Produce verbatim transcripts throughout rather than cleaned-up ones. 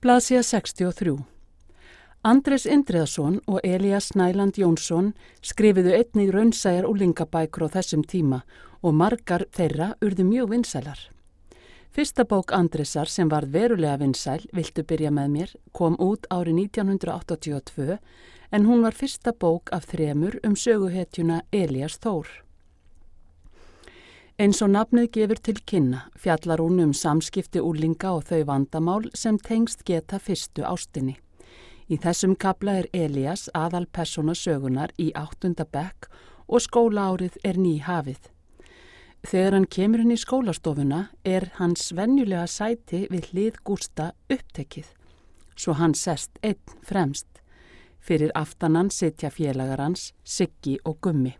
Blaðsíða sextíu og þrjú. Andrés Indriðason og Elías Snæland Jónsson skrifuðu einnig raunsæjar unglingabækur á þessum tíma og margar þeirra urðu mjög vinsælar. Fyrsta bók Andrésar sem varð verulega vinsæl, Viltu byrja með mér, kom út árið nítján hundrað áttatíu og tvö en hún var fyrsta bók af þremur um söguhetjuna Elías Þór. Eins og nafnið gefur til kynna fjallar hún um samskipti unglinga og þau vandamál sem tengst geta fyrstu ástinni. Í þessum kafla er Elías aðalpersóna sögunar í áttunda bekk og skólaárið er nýhafið. Þegar hann kemur inn í skólastofuna er hans venjulega sæti við hlið Gústa upptekið, svo hann sest einn fremst. Fyrir aftanan sitja félagar hans, Siggi og Gummi.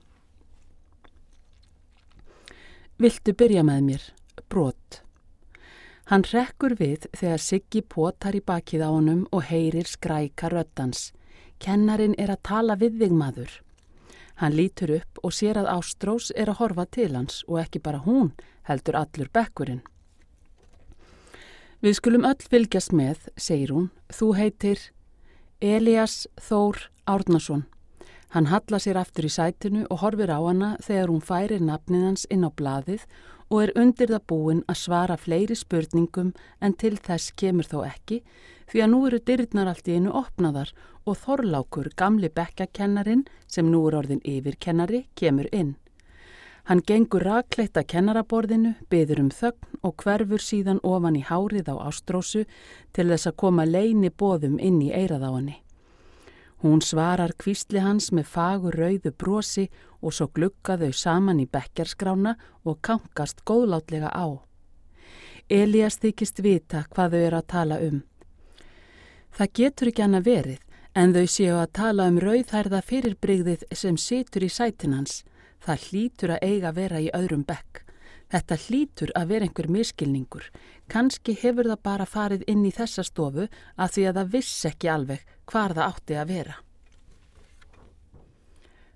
Viltu byrja með mér? Brot. Hann hrekkur við þegar Siggi potar í bakið á honum og heyrir skræka röddans. Kennarinn er að tala við þig, maður. Hann lítur upp og sér að Ástrós er að horfa til hans og ekki bara hún, heldur allur bekkurinn. Við skulum öll fylgjast með, segir hún. Þú heitir Elías Þór Árnason. Hann hallar sér aftur í sætinu og horfir á hana þegar hún færir nafnið hans inn á blaðið og er undir það búin að svara fleiri spurningum en til þess kemur þó ekki því að nú eru dyrnar allt í einu opnaðar og Þorlákur, gamli bekkjakennarinn sem nú er orðin yfirkennari, kemur inn. Hann gengur rakleitt að kennaraborðinu, biður um þögn og hverfur síðan ofan í hárið á Ástrósu til þess að koma leyni boðum inn í eyrað á henni. Hún svarar hvísli hans með fagur rauðu brosi og svo glugga þau saman í bekkjarskrána og kankast góðlátlega á. Elías þykist vita hvað þau eru að tala um. Það getur ekki annað verið, en þau séu að tala um rauðhærða fyrirbrigðið sem situr í sætin hans. Það hlýtur að eiga að vera í öðrum bekk. Þetta hlýtur að vera einhver miskilningur. Kannski hefur það bara farið inn í þessa stofu af því að það vissi ekki alveg hvar það átti að vera.